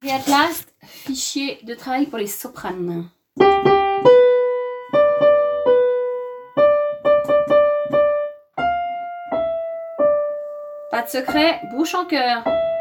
Et at last, fichier de travail pour les sopranes. Pas de secret, bouche en cœur.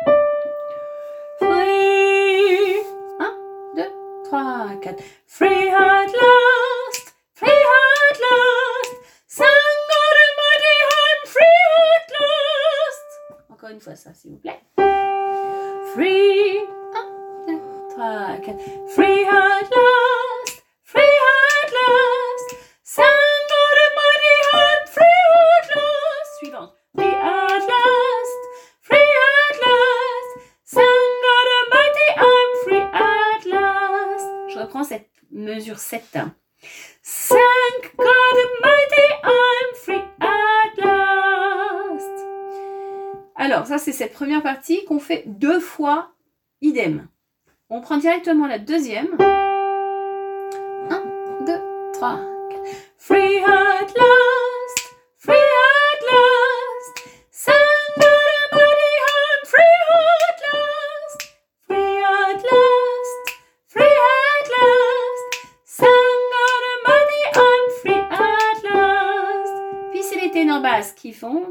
Free. 1, 2, 3, 4. Free at last, free at last. Sang God Almighty, I'm free at last. Encore une fois ça, s'il vous plaît. Free. 1, 2, 3, 4. Free at last, free at last. Sang God Almighty, I'm free at last. Suivante. Free at last, free at last. Sang God Almighty, I'm free at last. Je reprends cette mesure 7. Thank God Almighty, I'm free at last. Alors, ça c'est cette première partie qu'on fait 2 fois idem. On prend directement la deuxième. 1, 2, 3, 4. Free at last, free at last. Sang God Almighty, I'm free at last. Free at last, free at last. Sang God Almighty, I'm free at last. Puis c'est les ténors basses qui font.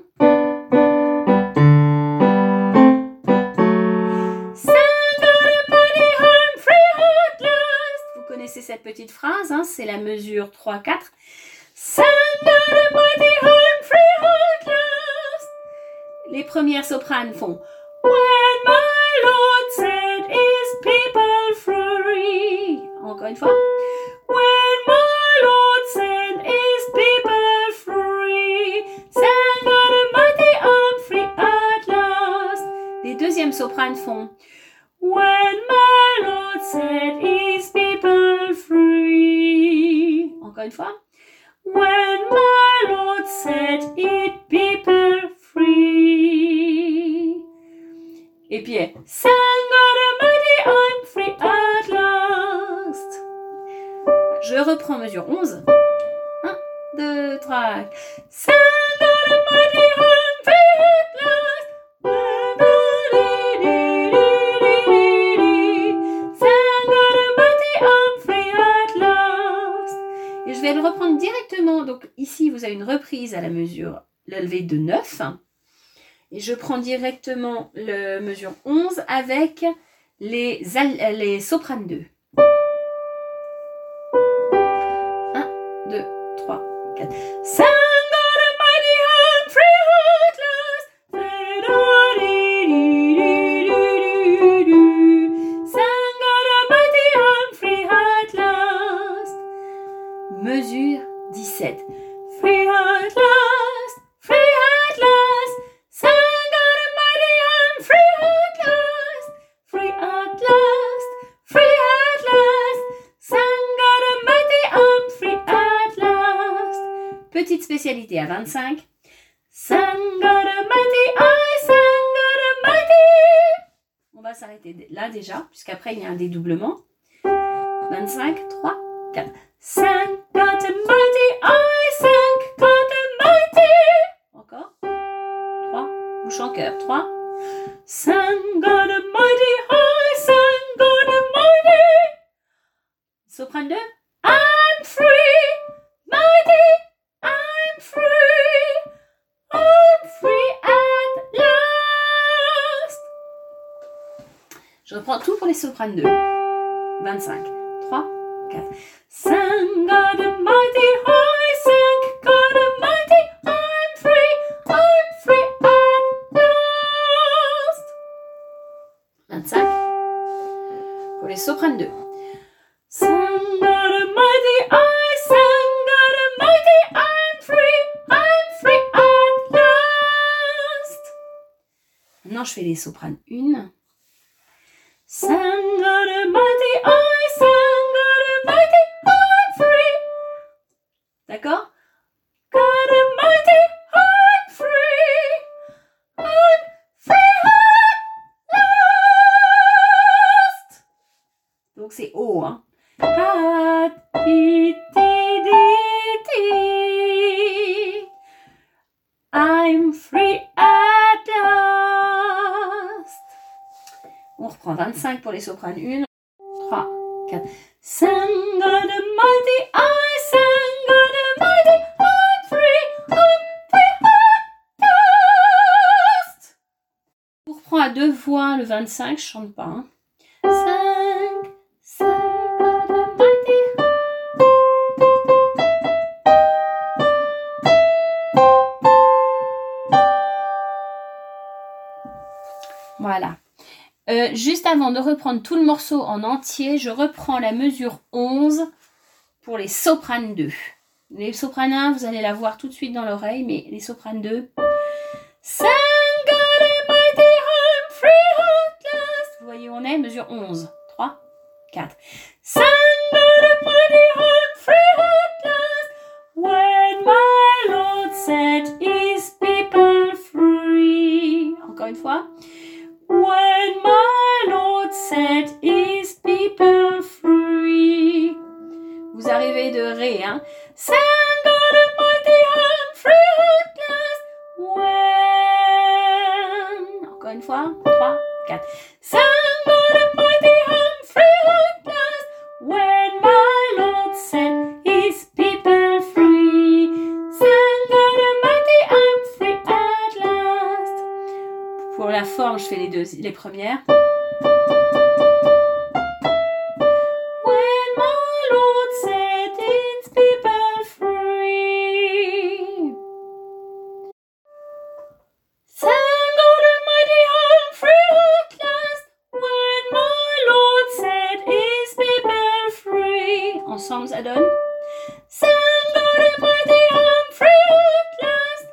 C'est cette petite phrase, hein, c'est la mesure 3-4. Sang God Almighty, I'm free at last. Les premières sopranes font When my Lord set his people free. Encore une fois. When my Lord set his people free. Sang God Almighty, I'm free at last. Les deuxièmes sopranes font When my Lord set his people free. Encore une fois. When my Lord set his people free. Et puis, Sang God Almighty, I'm free at last. Je reprends mesure 11. 1, 2, 3. Sang God Almighty, I'm free at last. Je vais le reprendre directement. Donc ici, vous avez une reprise à la mesure, le levé de 9. Et je prends directement la mesure 11 avec les sopranes 2. 1, 2, 3, 4. Sang God Almighty, I'm free at last. Sang God Almighty, I'm free at last. Mesure 17. Free at last, free at last. Sang God Almighty, I'm free at last. Free at last, free at last. Sang God Almighty, I'm free at last. Petite spécialité à 25. Sang God Almighty, I sang God Almighty. On va s'arrêter là déjà, puisqu'après il y a un dédoublement. 25, 3, 4. Sang God Almighty, I sang God Almighty. Encore. 3. Bouche en cœur. 3. Sang God Almighty, I sang God Almighty. Soprane 2. I'm free, mighty, I'm free. I'm free at last. Je reprends tout pour les sopranes 2. 25. 3, 4. Sang God Almighty, I sang God Almighty, I'm free at last. 25. Pour les sopranes 2. Sang God Almighty, I sang God Almighty, I'm free at last. Maintenant, je fais les sopranes 1. Sang God Almighty, I sang God Almighty, I'm free. D'accord? God Almighty, I'm free. I'm free at last. Donc c'est haut, hein? I'm free at last. On reprend 25 pour les sopranes. 1, 3, 4. Sang God Almighty, I sang God Almighty, I'm free at last. Je reprends à 2 voix le 25, je chante pas. Hein. Sang God Almighty. Voilà. Juste avant de reprendre tout le morceau en entier, je reprends la mesure 11 pour les sopranes 2. Les sopranes 1, vous allez la voir tout de suite dans l'oreille, mais les sopranes 2. Sang God Almighty, I'm free at last. Vous voyez où on est, mesure 11. 3, 4. Sang God Almighty, I'm free at last. When my Lord set his people free. Encore une fois. When my Lord set his people free. Vous arrivez de Ré, hein. Sang God Almighty, I'm free at last. When. Encore une fois. 3, 4. Sang God Almighty, I'm free at last. When my Lord set his people free. Sang God Almighty, I'm free at last. Pour la forme, je fais les premières. When my Lord set his people free. Sang God Almighty, I'm free at last. When my Lord set his people free. Ensemble, ça donne. Sang God Almighty, I'm free at last.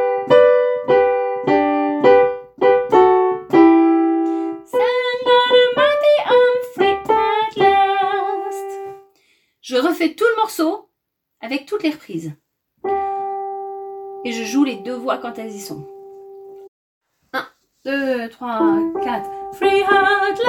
Je refais tout le morceau avec toutes les reprises. Et je joue les 2 voix quand elles y sont. 1, 2, 3, 4. Free at